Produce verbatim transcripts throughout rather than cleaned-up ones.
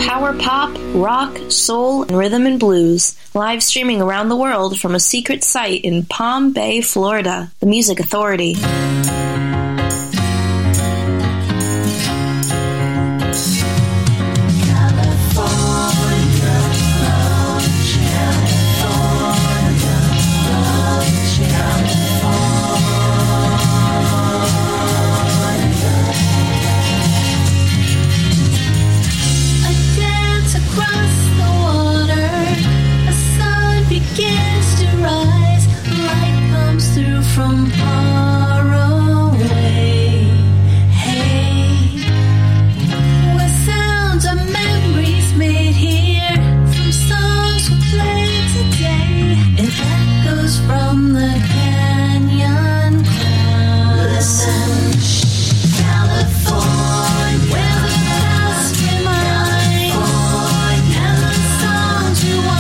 power pop, rock, soul, and rhythm and blues. Live streaming around the world from a secret site in Palm Bay, Florida. The Music Authority. From far away, hey, where sounds of memories made here, from songs we played today, and echoes from the canyon clouds. Listen, shh, California, where the past reminds, and the songs we want.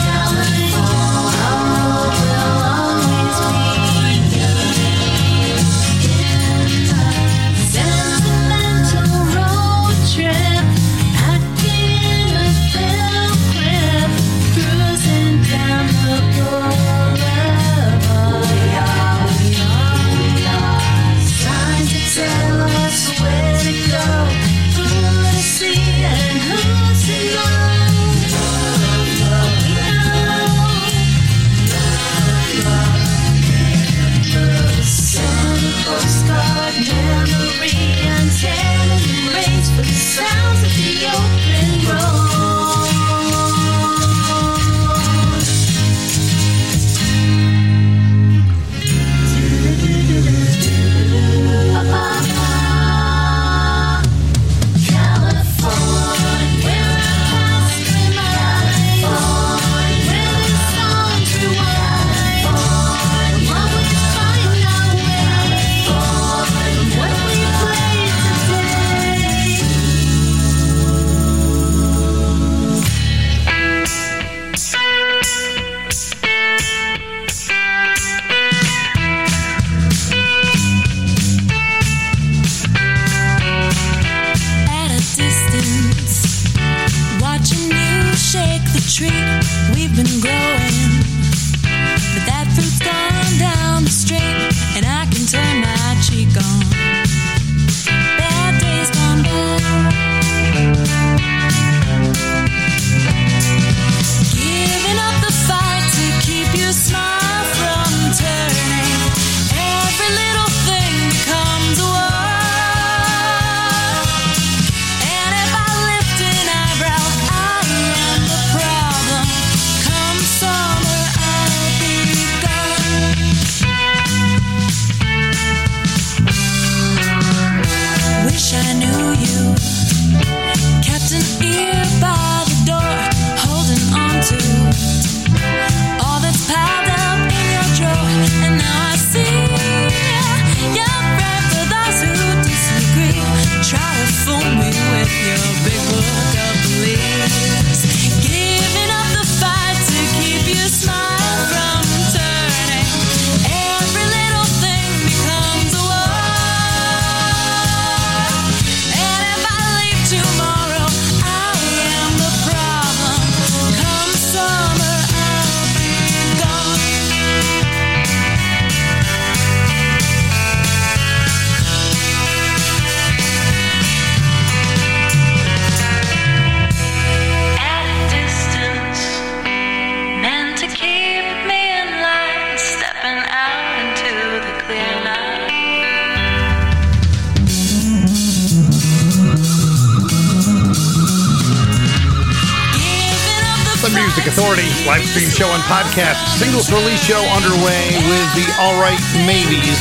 Authority live stream show and podcast singles release show underway with the All Right Maybes.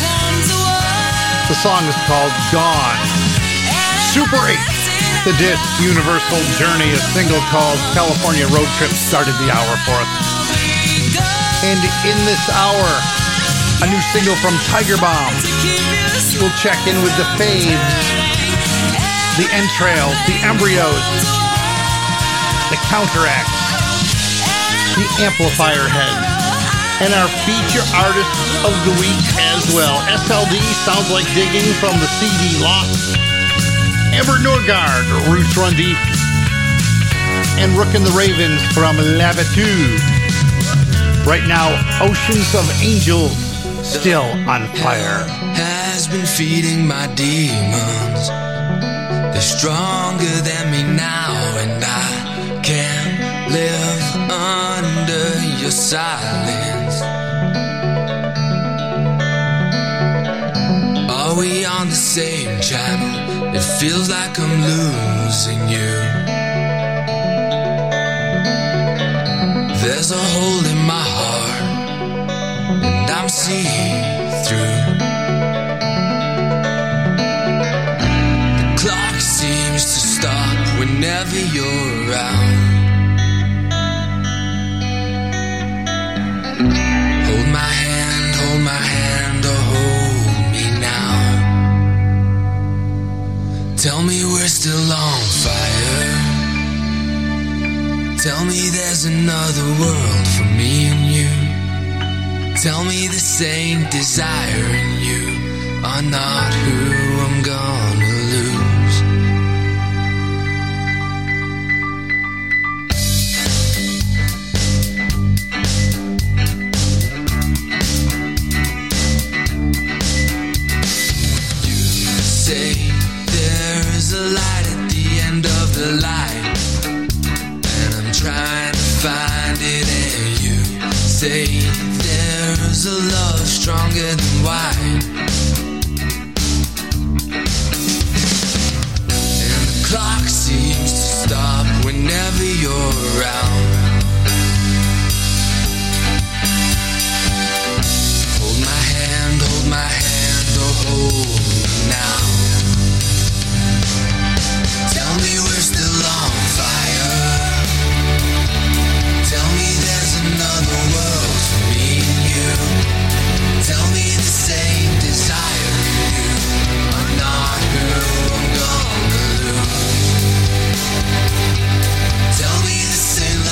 The song is called Gone. Super eight, the disc Universal Journey, a single called California Road Trip started the hour for us. And in this hour, a new single from Tiger Bomb. We'll check in with the Faves, the Entrails, the Embryos, the Counteracts, the Amplifier Head, and our feature artist of the week as well. S L D, Sounds Like Digging from the C D Lost. Everett Norgard, Roots Run Deep. and Rook and the Ravens from L'Habitude. Right now, Oceans of Angels, still on fire. Has been feeding my demons. They're stronger than me now, and I can't live under your silence. Are we on the same channel? It feels like I'm losing you. There's a hole in my heart, and I'm see-through. The clock seems to stop whenever you're around. Hold my hand, hold my hand, or hold me now. Tell me we're still on fire. Tell me there's another world for me and you. Tell me this ain't desire and you are not who I'm gonna lose. You say there's a light at the end of the light, trying to find it, and you say there's a love stronger than wine, and the clock seems to stop whenever you're around. Hold my hand, hold my hand, or hold me now. Tell me we're still on fire. Tell me there's another world for me and you. Tell me the same desire in you are not who I'm gonna lose. Tell me this ain't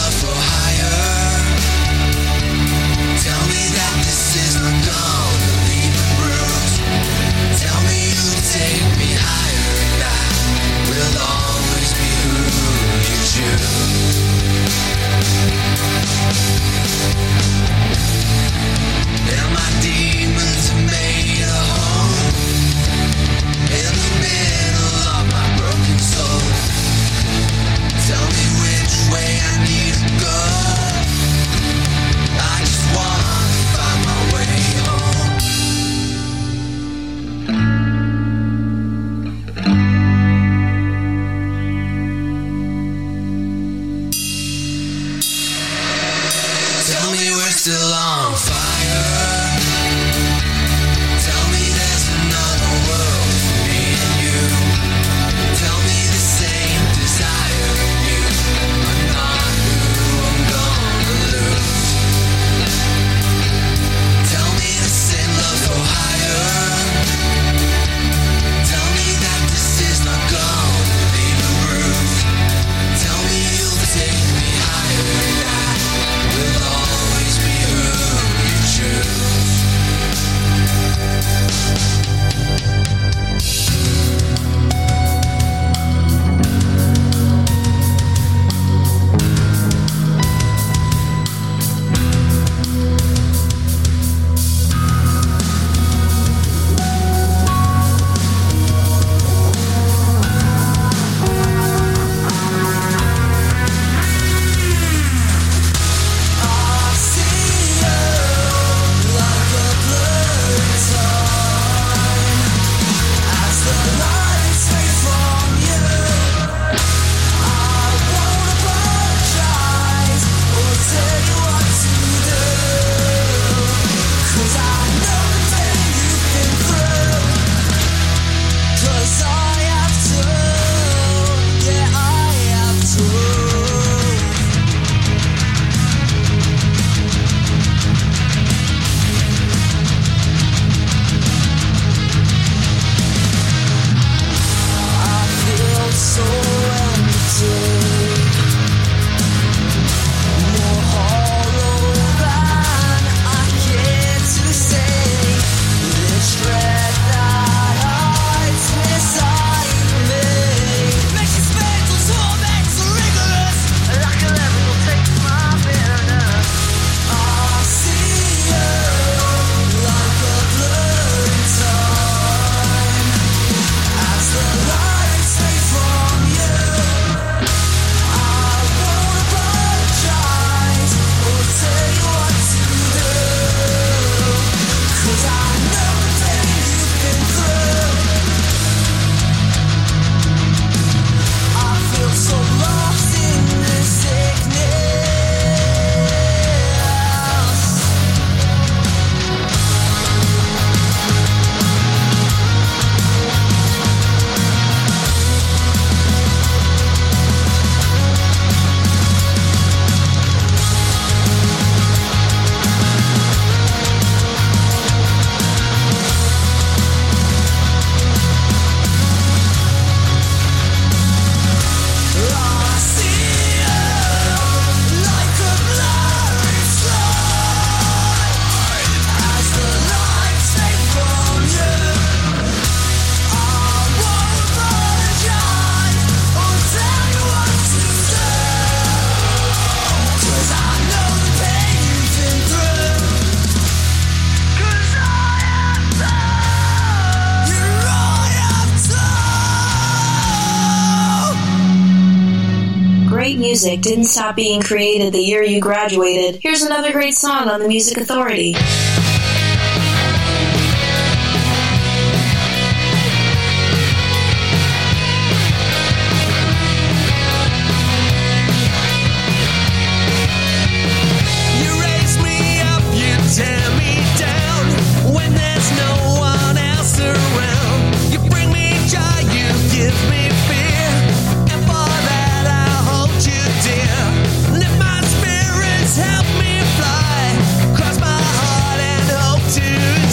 music didn't stop being created the year you graduated, here's another great song on the Music Authority. Help me fly, cross my heart and hope to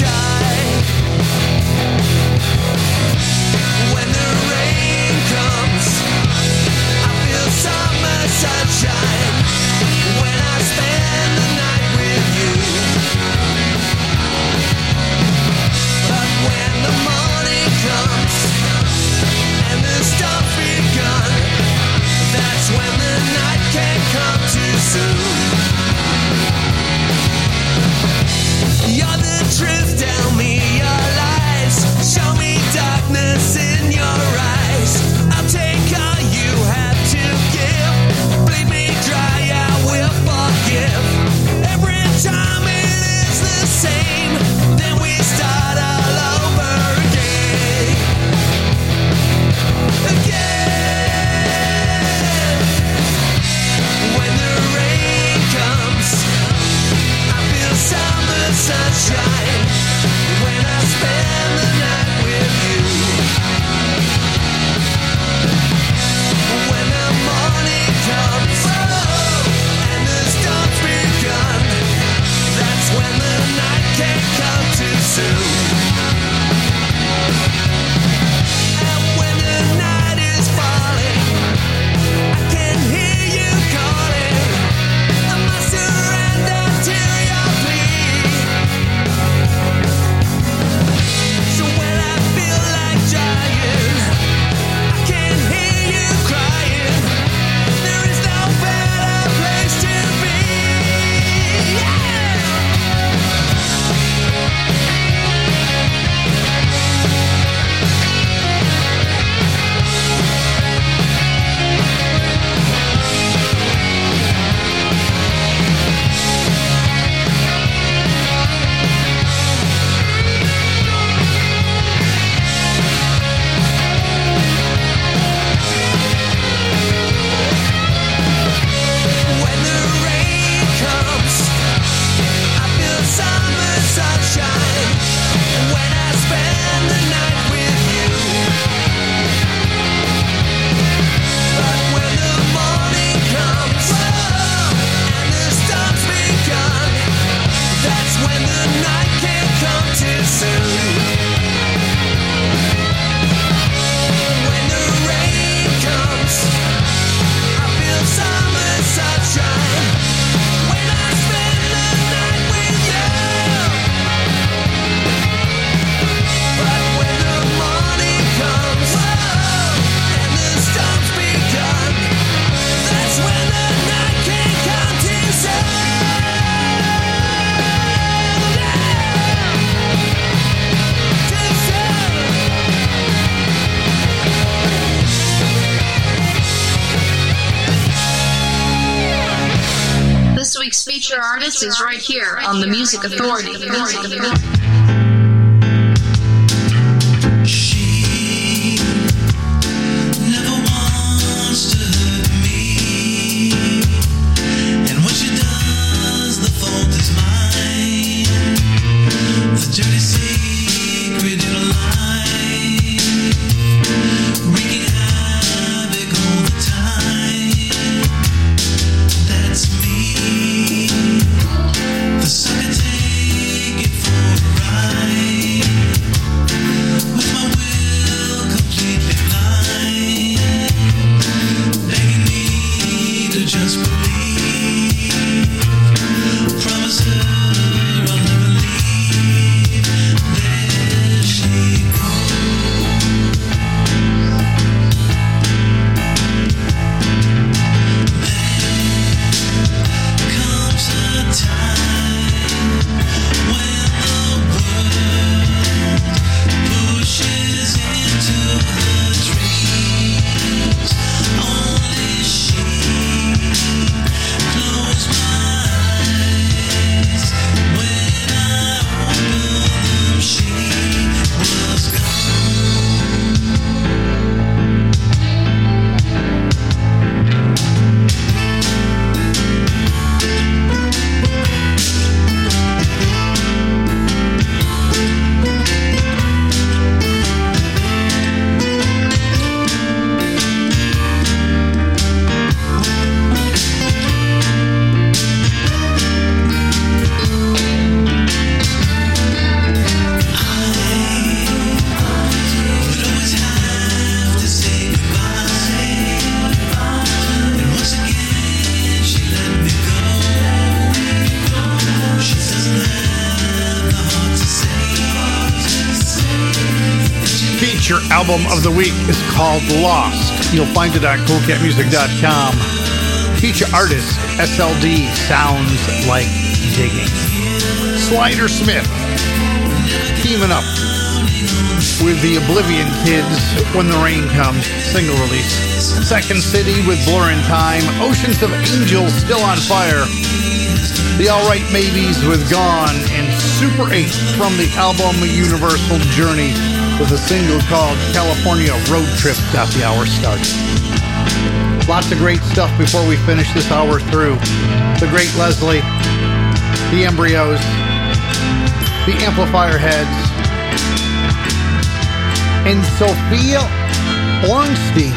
week's feature artist is right here on the Music Authority. Music Authority. The sucker take it for album of the week is called Lost. You'll find it on cool cat music dot com. Feature artist S L D, Sounds Like Digging. Slider Smith teaming up with the Oblivion Kids, When the Rain Comes, single release. Second City with Blur in Time. Oceans of Angels, Still on Fire. The Alright Maybes with Gone. And Super eight from the album Universal Journey with a single called California Road Trip got the hour started. Lots of great stuff before we finish this hour through. The Great Leslie, the Embryos, the Amplifier Heads, and Sophia Ornstein,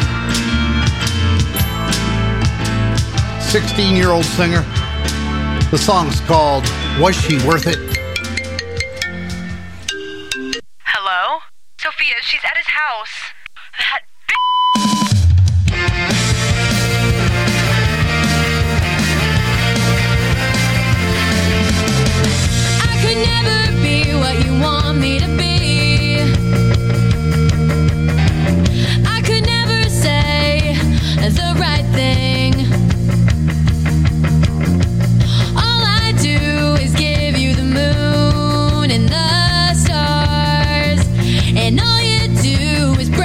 sixteen-year-old singer. The song's called Was She Worth It? Hello? Sophia, she's at his house. That I could never be what you want me to be. I could never say the right thing. All I do is give you the moon and the stars, and all you do is break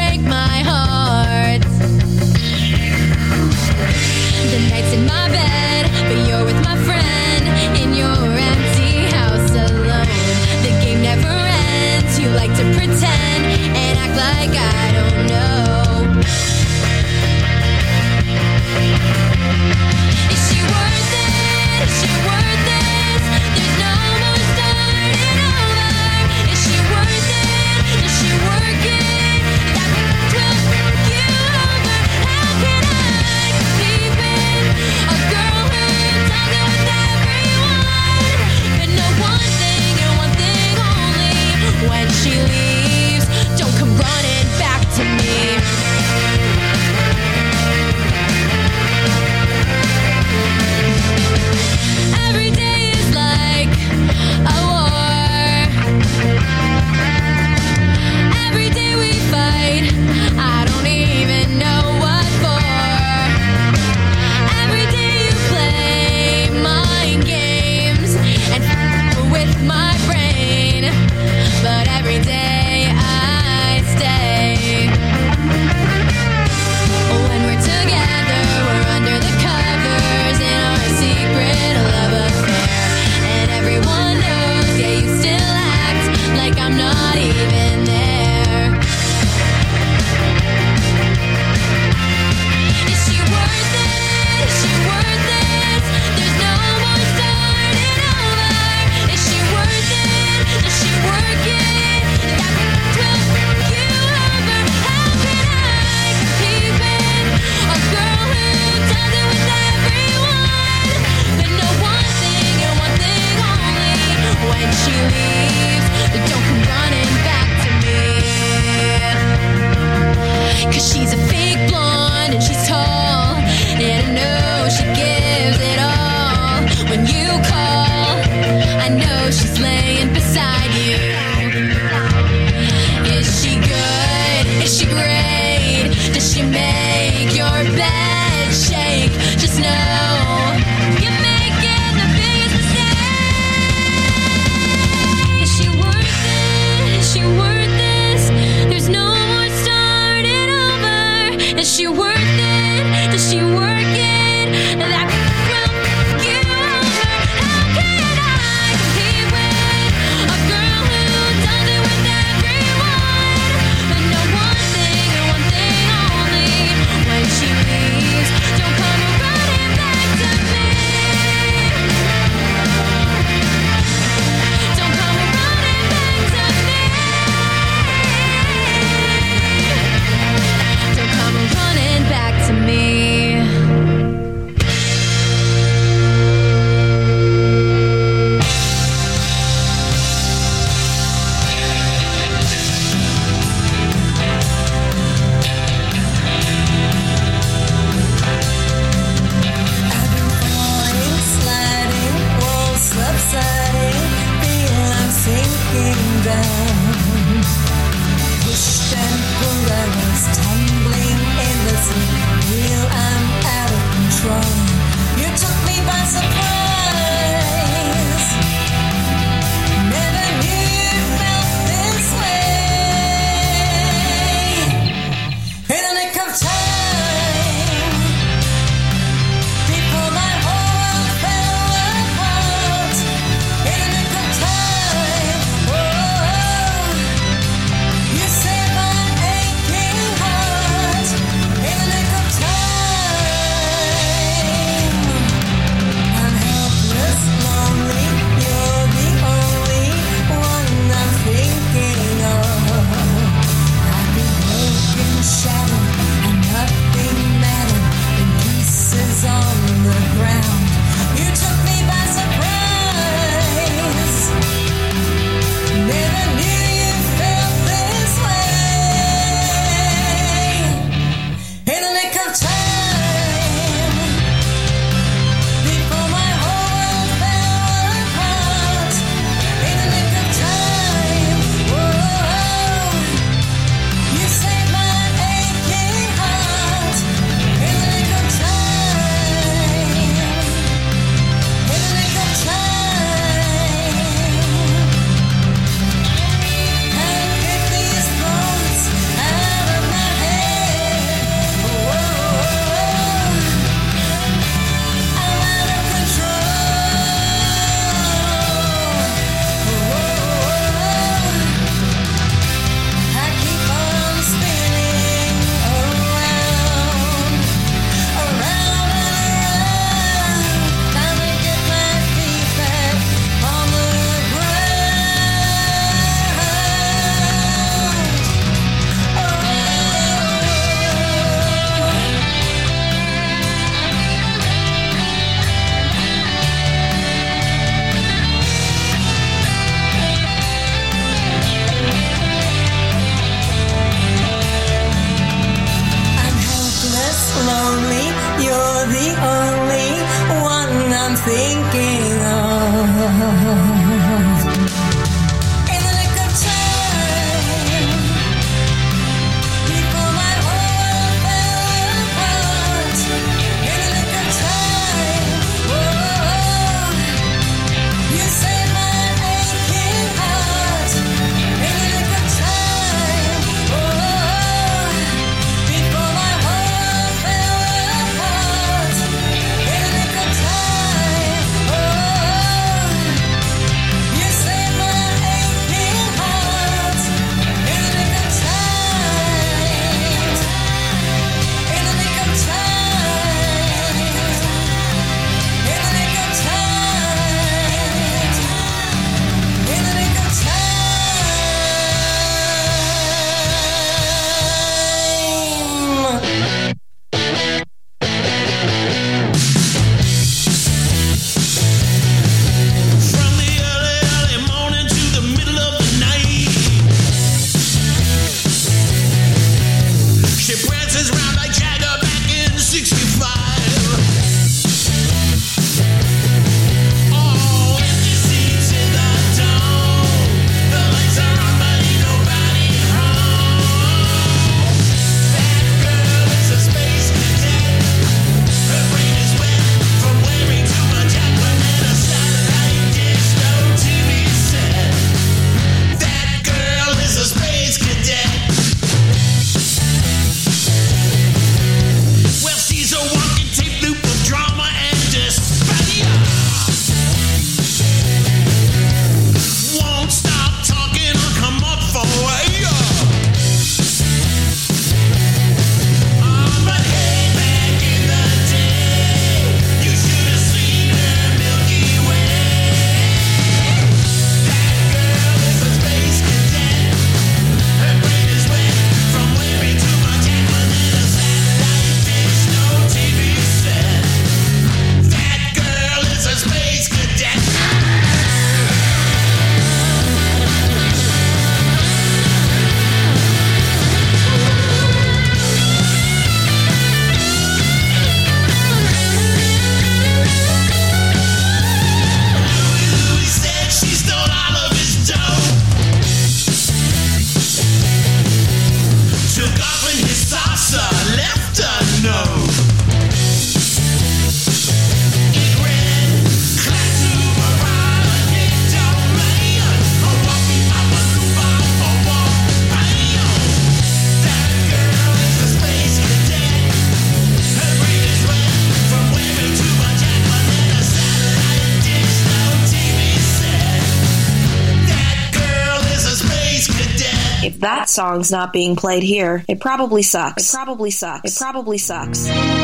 if that song's not being played here, it probably sucks. It probably sucks. It probably sucks.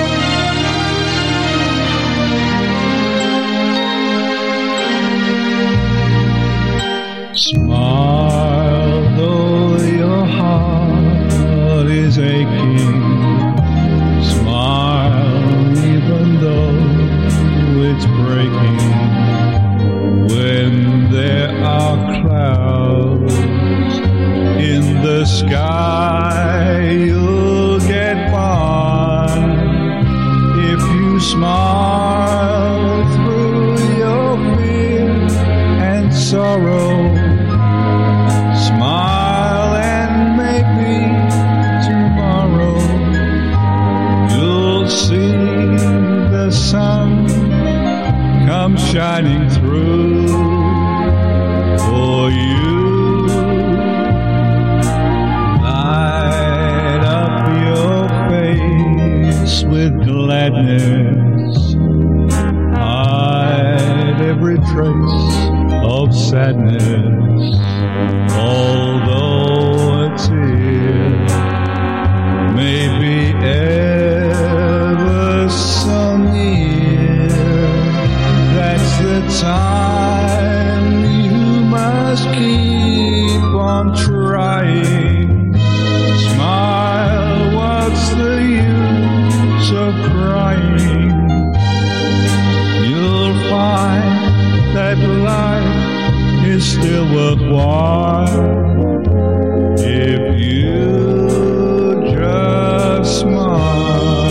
Smile, though your heart is aching. Smile, even though it's breaking. When there are clouds in the sky, you'll get by if you smile through your fear and sorrow. Smile and maybe tomorrow you'll see the sun come shining through for you. Light up your face with gladness. Hide every trace of sadness. Although a tear may be ever so near, that's the time you must keep on trying. Smile, what's the use of crying? You'll find that life is still worthwhile if you just smile.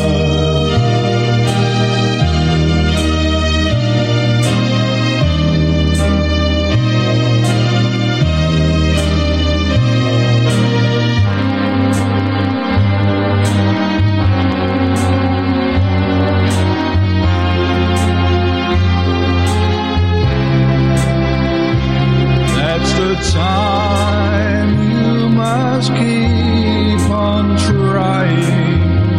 Time you must keep on trying.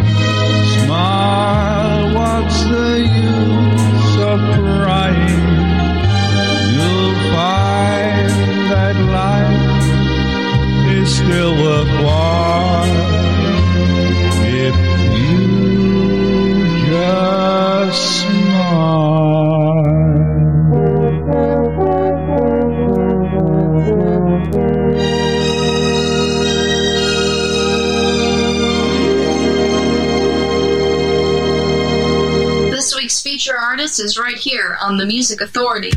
Smile, what's the use of crying? You'll find that life is still worthwhile if you just smile. This week's feature artist is right here on The Music Authority.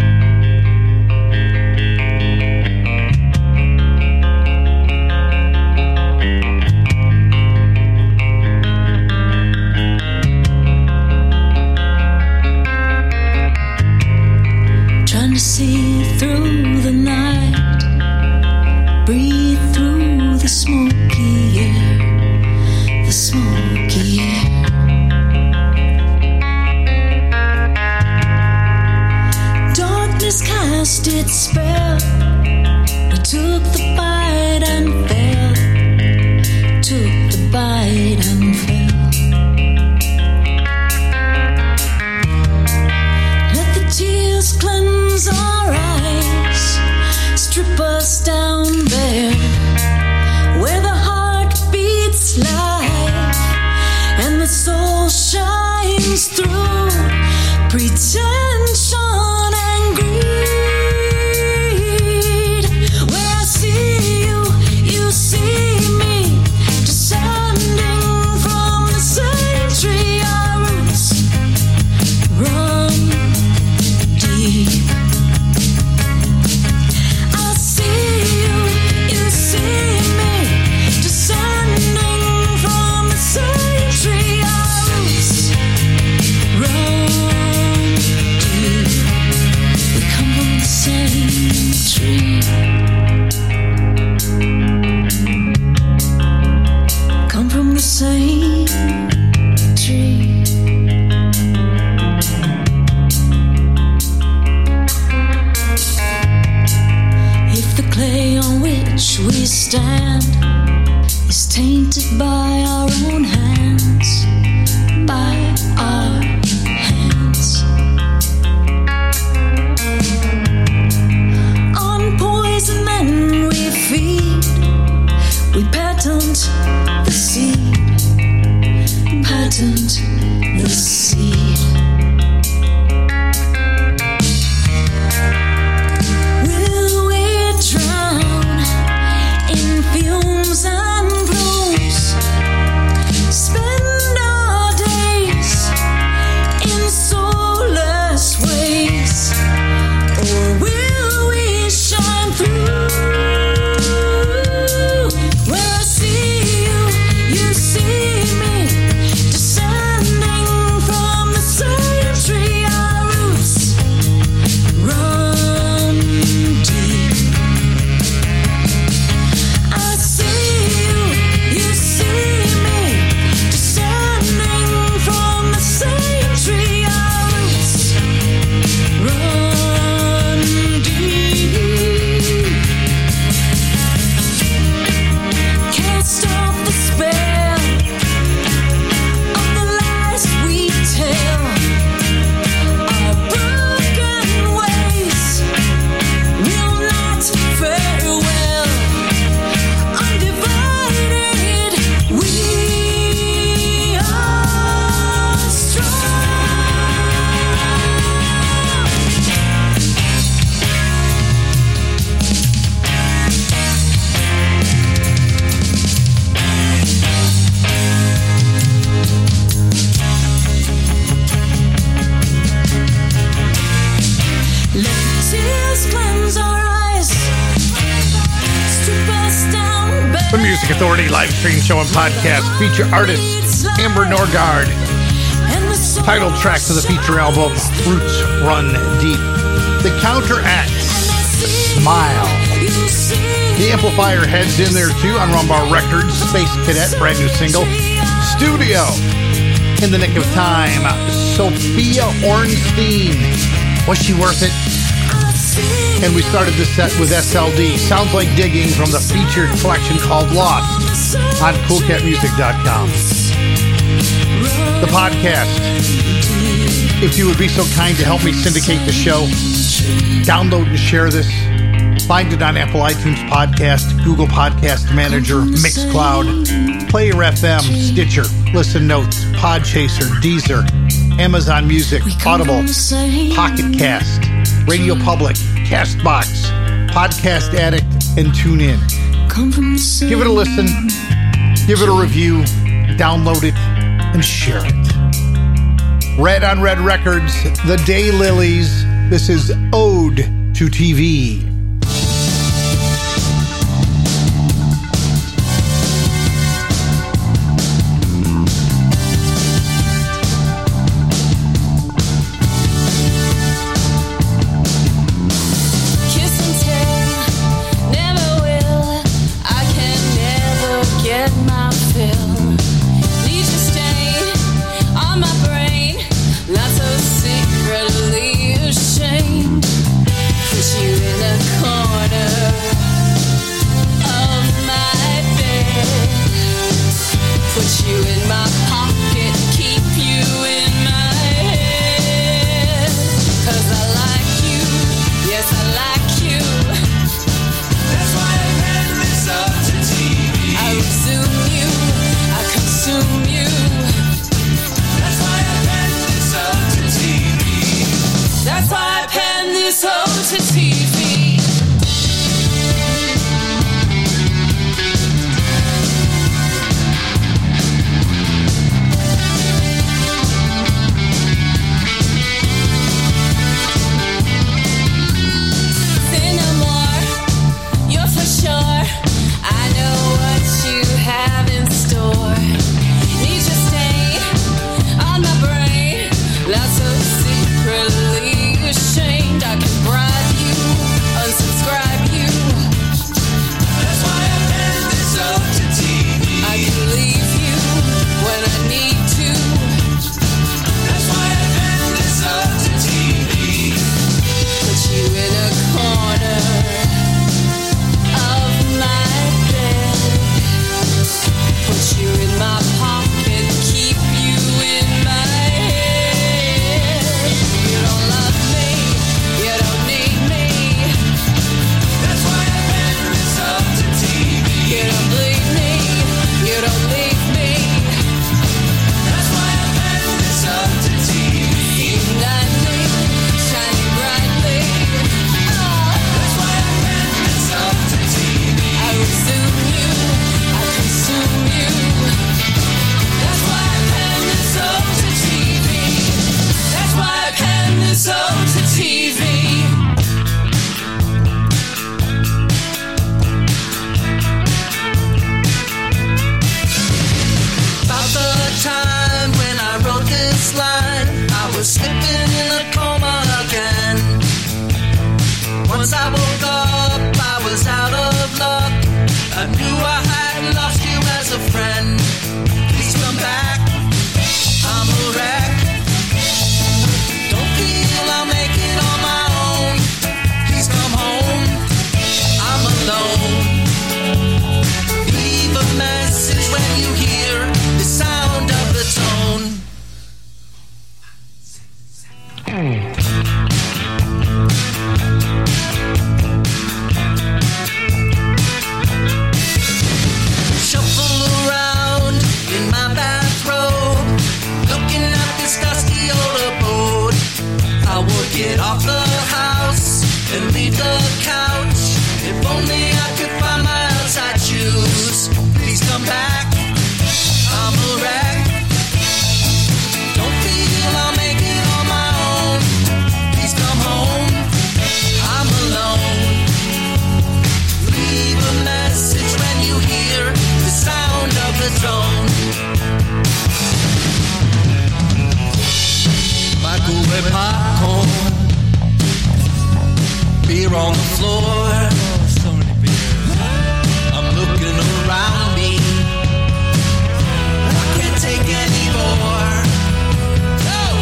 Trying to see through the night, breathe through the smoky air, the smoky air. Darkness cast its spell, we took the bite and fell, took the bite and fell. Let the tears cleanse our eyes, strip us down bare, where the heart beats life and the soul shines through pretension and greed. When I see you, you see me, descending from the same tree. Our roots run deep. I see you, you see me, descending from the same tree. Our roots run deep. We come from the same tree. Come from the same tree. If the clay on which we stand is tainted by our own hands, by our hands, on poison men we feed, The Music Authority live stream show and podcast. Feature artist Amber Norgard. Title track to the feature album, Roots Run Deep. The Counteract, Smile. The Amplifier heads in there too on Rumbar Records. Space Cadet, brand new single. Studio, In the Nick of Time. Sophia Ornstein. Was she worth it? And we started this set with S L D. Sounds Like Digging from the featured collection called Lost on cool cat music dot com. The podcast. If you would be so kind to help me syndicate the show, download and share this. Find it on Apple iTunes Podcast, Google Podcast Manager, Mixcloud, Player F M, Stitcher, Listen Notes, Podchaser, Deezer, Amazon Music, Audible, Pocket Cast, Radio Public, CastBox, Podcast Addict, and TuneIn. Give it a listen, give it a review, download it, and share it. Red on Red Records, The Daylilies. This is Ode to T V. Leave a message when you hear beer on the floor. So many beers. I'm looking around me. I can't take any more. Oh!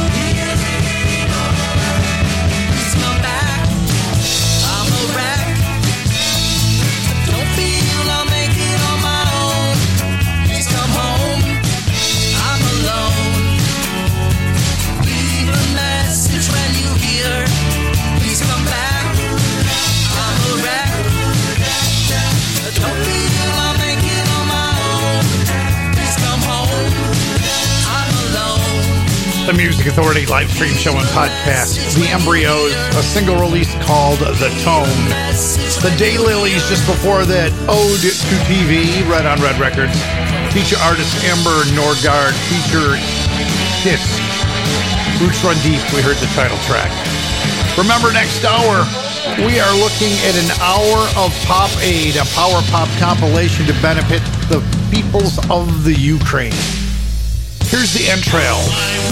It's my back. I'm a wreck. I don't feel I'll make it on my own. Please come home. I'm alone. Leave a message when you hear. Please come back. I'm a wreck. I don't feel I'll make it on my own. Please come home. I'm alone. The Music Authority live stream show and podcast. The Embryos, a single release called The Tone. The Daylilies just before that, Ode to T V, Red on Red Records. Feature artist Amber Norgard, feature Kiss. Roots Run Deep, we heard the title track. Remember, next hour, we are looking at an hour of Pop Aid, a power pop compilation to benefit the peoples of the Ukraine. Here's the entrails.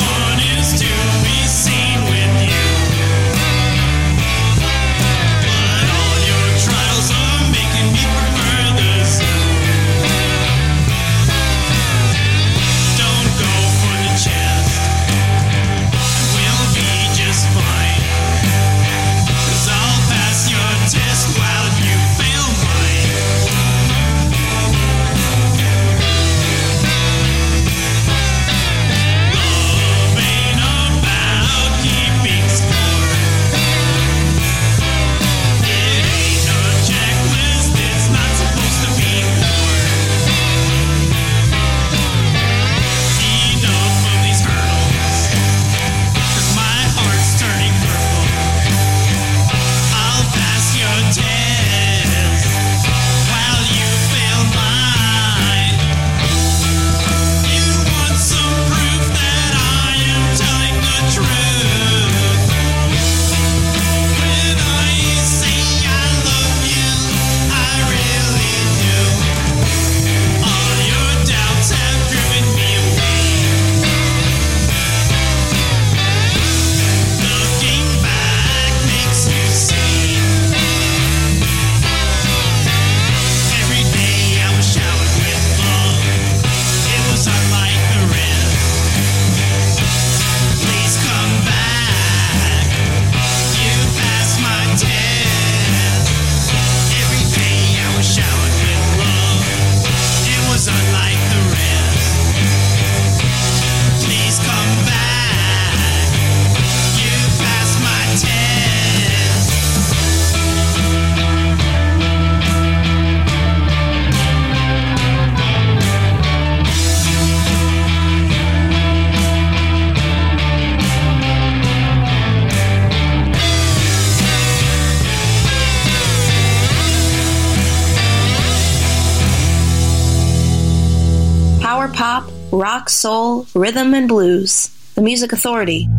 Pop, rock, soul, rhythm, and blues. The Music Authority.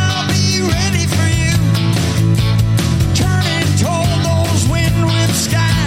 Sky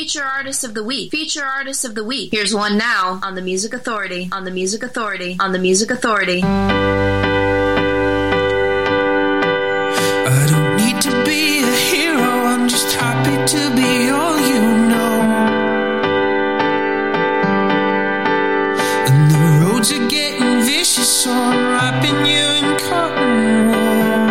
Feature Artist of the Week. Feature Artist of the Week. Here's one now on the Music Authority. On the Music Authority. On the Music Authority. I don't need to be a hero, I'm just happy to be all you know. And the roads are getting vicious, so I'm wrapping you in cotton wool.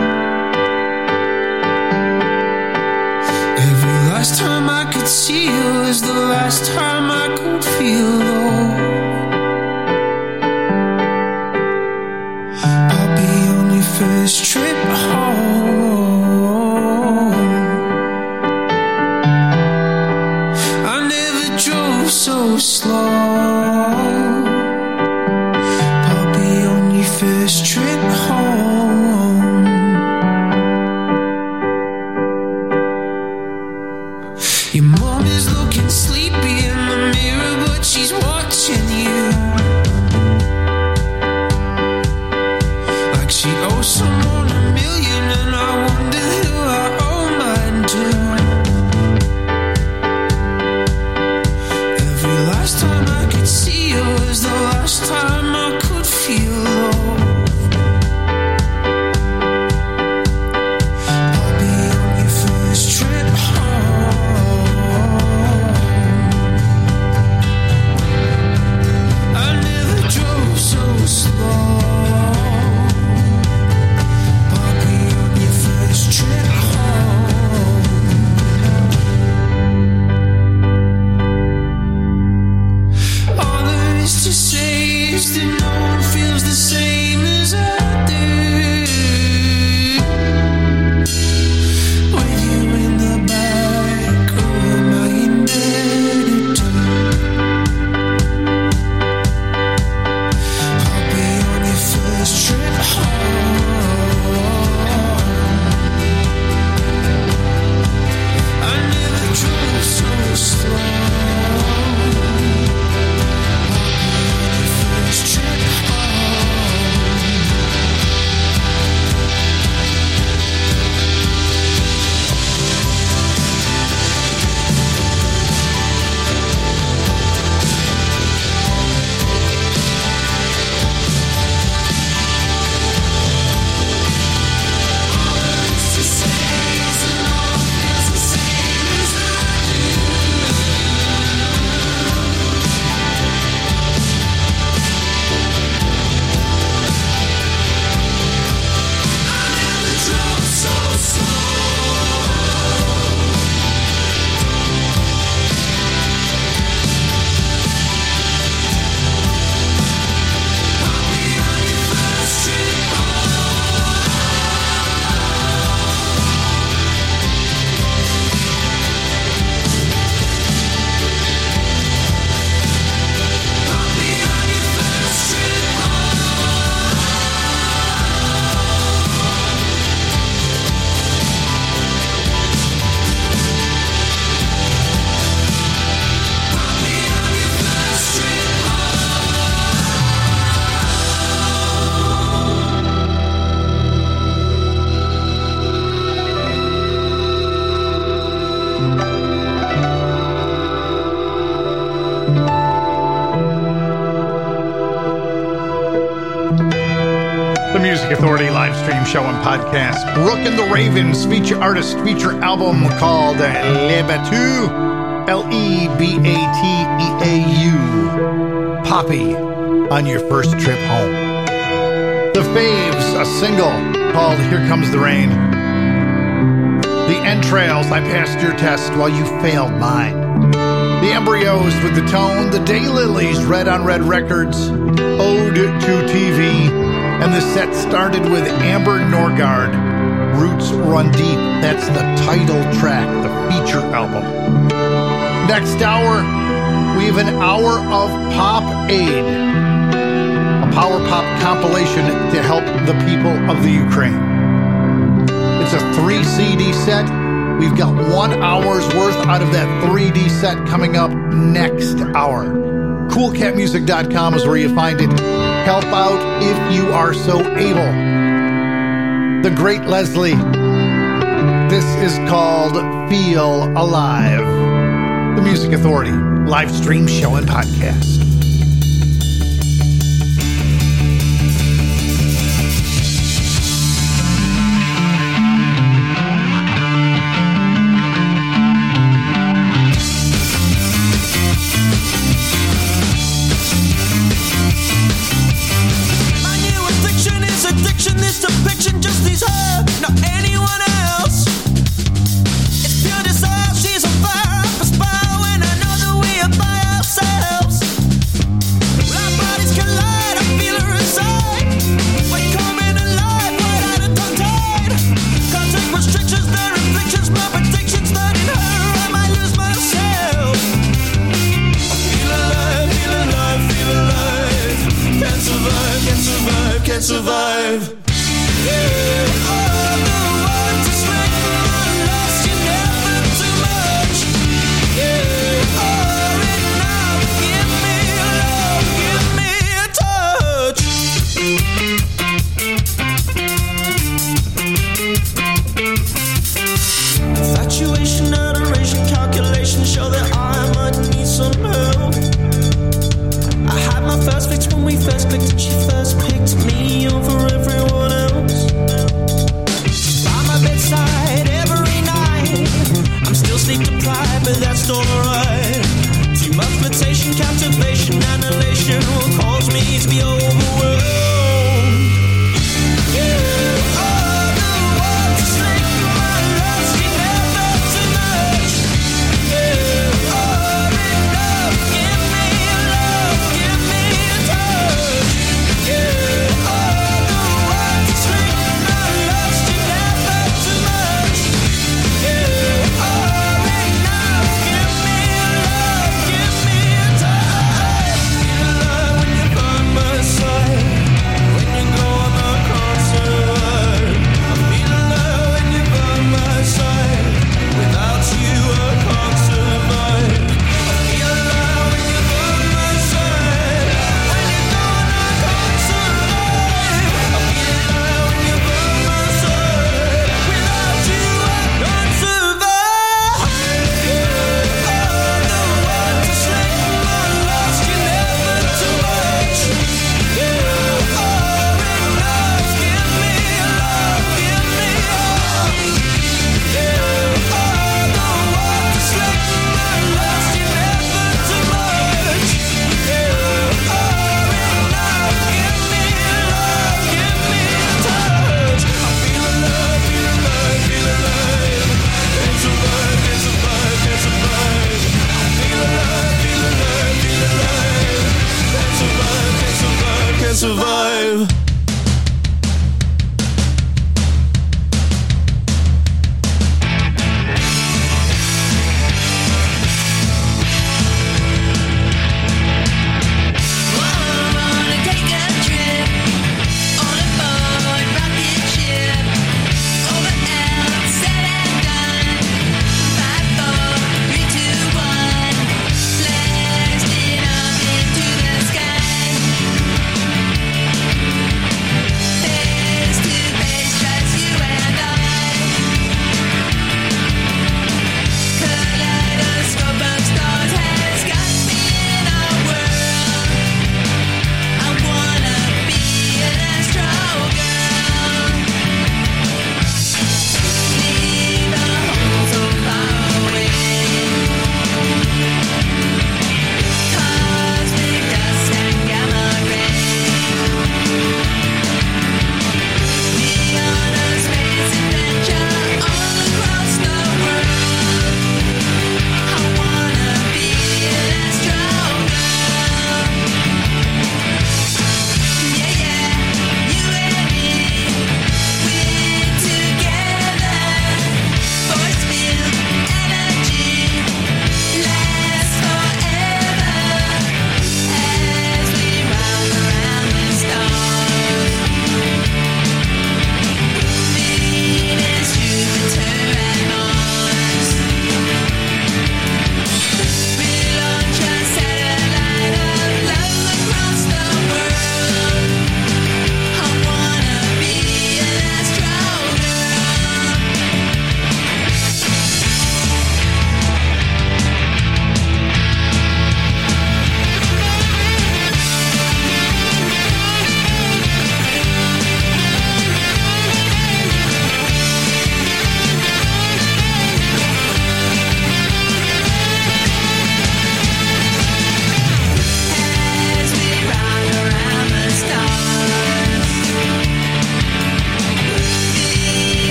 Every last time I could see you was the last time I could feel low. I'll be on your first trip home. I never drove so slow. I'll be on your first trip home. Your mom is looking sleepy in the mirror, but she's watching you. Like she owes someone a million, and I wonder who I owe mine to. Every last time I could see you was the last time I could feel love. I'll be on your first trip home. I never drove so slow. I'll be on your first trip home. All there is to say is that no one feels the same as I do. With you in the back, or am I embedded too? I'll be on your first trip home. I never drove so slow. First trip The Music Authority live stream show and podcast. Rook and the Ravens feature artist feature album called Le Battu, L E B A T E A U. Poppy on your first trip home. The Faves, a single called Here Comes the Rain. The Entrails, I passed your test while you failed mine. The Embryos with the Tone. The Daylilies, Red on Red Records, Ode to T V. And the set started with Amber Norgard, Roots Run Deep. That's the title track, the feature album. Next hour, we have an hour of Pop Aid, a power pop compilation to help the people of the Ukraine. It's a three C D set. We've got one hour's worth out of that three D set coming up next hour. cool cat music dot com is where you find it. Help out if you are so able. The great Leslie. This is called Feel Alive. The Music Authority, live stream show and podcast. My new addiction is addiction, this depiction just needs her, not anyone else. It's pure desire, she's on fire, up a spiral when I know that we are by ourselves. When our bodies collide, I feel her inside. We're coming alive, right out of tongue tied. Can't take restrictions, their inflictions, my predictions, that in her I might lose myself. Feel alive, feel alive, feel alive. Can't survive, can't survive, can't survive. Yeah, all the world to slip from lost, you never too much. Yeah, all enough, give me a love, give me a touch. Infatuation, adoration, calculation show that I might need some help. I had my first fix when we first clicked and she first picked me over everyone else. By my bedside every night, I'm still sleep deprived, but that's alright. Too much flirtation, captivation, and elation will cause me to be overwhelmed. Yeah, all the world to sleep, my love's never too much. Yeah, all enough, give me a love, give me a touch. Yeah, all the world to sleep, my love's never too much. Yeah, all enough, give me a love, give me a touch. Feel alive when you're by my side.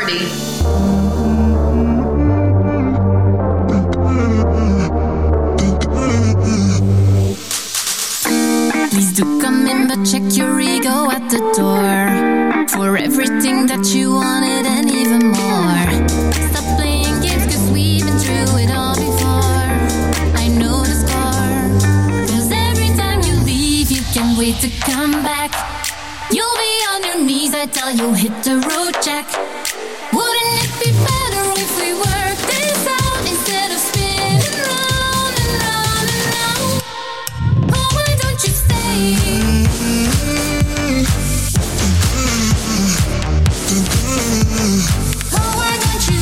Authority. Please do come in, but check your ego at the door. For everything that you wanted and even more. Stop playing games, cause we've been through it all before. I know the score. Cause every time you leave, you can't wait to come back. You'll be on your knees, I tell you, hit the road, Jack. Wouldn't it be better if we worked this out instead of spinning round and round and round? Oh, why don't you stay? Oh, why don't you?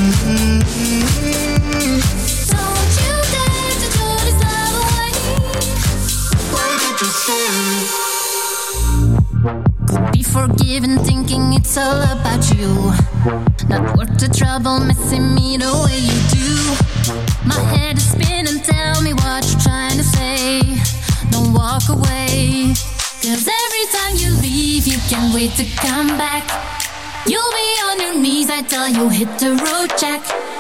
Don't you dare to throw this love away. Why don't you stay? Could be forgiven, thinking it's all about you. Not worth the trouble, messing me the way you do. My head is spinning, tell me what you're trying to say. Don't walk away, cause every time you leave, you can't wait to come back. You'll be on your knees, I tell you, hit the road, Jack.